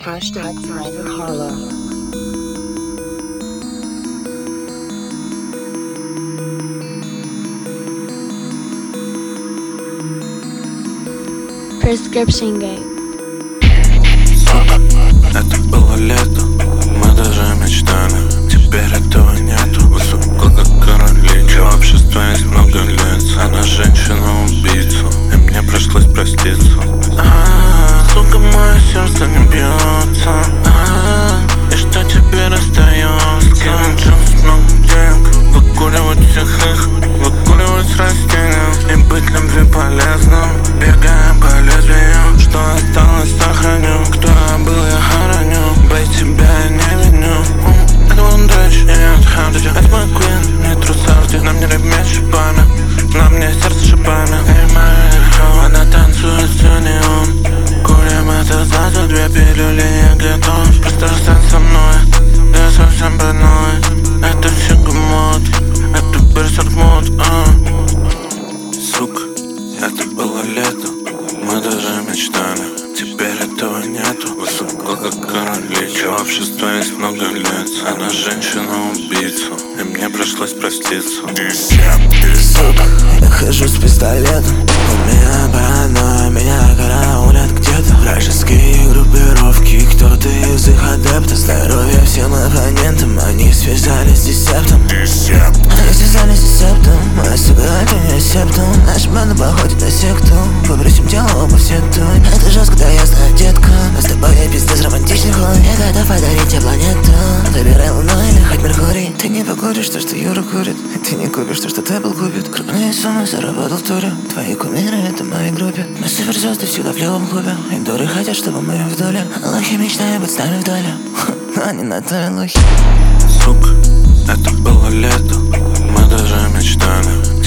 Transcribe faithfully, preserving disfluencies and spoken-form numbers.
Hashtag Cyber Hollow. Prescription Gang. Это было лето, мы даже мечтали. Теперь этого нету. Высоко как короли, в обществе есть много лиц. Она женщина-убийца, и мне пришлось проститься. А-а-а, сука, мое сердце не бьется. А-а-а, и что теперь остается? Скинуть джинс, много денег, выкуривать всех их, выкуривать с растения и быть любви полезным. Бегаем по лезвию, что осталось сохраню. Кто я был, я хороню. Бей тебя я не виню. Это One Touch, нет, Хамди. Это мой Queen, не трусарди. На мне ремень с шипами, на мне сердце шипами. Эй, моя легко, она танцует всю неон. Курим это за две пилюли, я готов. Просто стань со мной, я совсем больной. Это все гмот, это берсерк мод. Сука, это было лето, мы даже мечтали. Теперь этого нету. Высоко как короли, в обществе есть много лиц. Она женщина-убийца, и мне пришлось проститься. Сука, я хожу с пистолетом. У меня паранойя, меня караулят где-то. Вражеские группировки, кто-то из их адептов. Здоровье всем оппонентам, они связались с десептом. Они связались с десептом, моя сука, это не септум. Наша банда походит на секту, попросим тело оба сетуй. Это жестко, да ясно, детка. Мы с тобой пиздец романтичный хуй. Я готов подарить тебе планету. Выбирай Луну или хоть Меркурий. Ты не покуришь то, что Юра курит. Ты не купишь то, что Тэпл купит. Крупные суммы заработал в туре. Твои кумиры — это в моей группе. Мы суперзвезды всегда в левом клубе. И дуры хотят, чтобы мы в доле. Лохи мечтают быть с нами в доле. Они на то лохи. Сука, это было лето, мы даже мечтали.